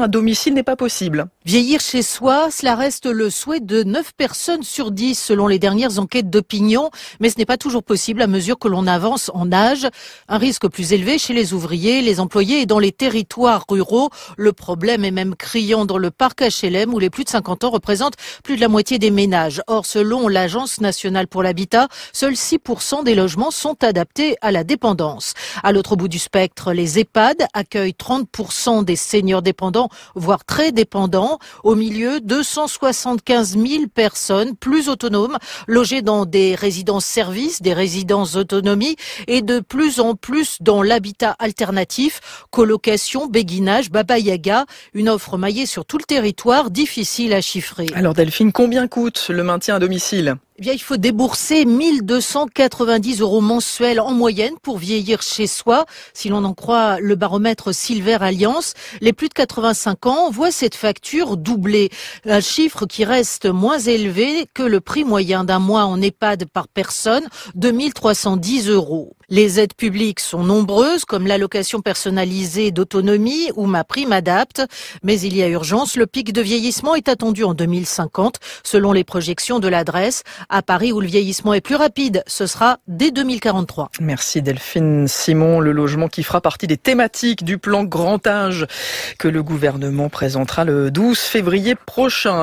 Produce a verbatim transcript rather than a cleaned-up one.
à domicile n'est pas possible. Vieillir chez soi, cela reste le souhait de neuf personnes sur dix selon les dernières enquêtes d'opinion, mais ce n'est pas toujours possible à mesure que l'on avance en âge. Un risque plus élevé chez les ouvriers, les employés et dans les territoires ruraux. Le problème est même criant dans le parc H L M où les plus de cinquante ans représentent plus de la moitié des ménages. Or, selon l'Agence nationale pour l'habitat, seuls six pour cent des logements sont adaptés à la dépendance. À l'autre bout du spectre, les EHPAD accueillent trente pour cent des seniors dépendants, voire très dépendants. Au milieu, deux cent soixante-quinze mille personnes plus autonomes, logées dans des résidences-services, des résidences autonomie et de plus en plus dans l'habitat alternatif, colocation, béguinage, baba-yaga, une offre maillée sur tout le territoire, difficile à chiffrer. Alors Delphine, combien coûte le maintien à domicile ? Eh bien, il faut débourser mille deux cent quatre-vingt-dix euros mensuels en moyenne pour vieillir chez soi. Si l'on en croit le baromètre Silver Alliance, les plus de quatre-vingt-cinq ans voient cette facture doubler. Un chiffre qui reste moins élevé que le prix moyen d'un mois en EHPAD par personne, deux mille trois cent dix euros. Les aides publiques sont nombreuses, comme l'allocation personnalisée d'autonomie ou ma prime adapte. Mais il y a urgence, le pic de vieillissement est attendu en deux mille cinquante, selon les projections de l'adresse. À Paris, où le vieillissement est plus rapide, ce sera dès deux mille quarante-trois. Merci Delphine Simon. Le logement qui fera partie des thématiques du plan grand âge que le gouvernement présentera le douze février prochain.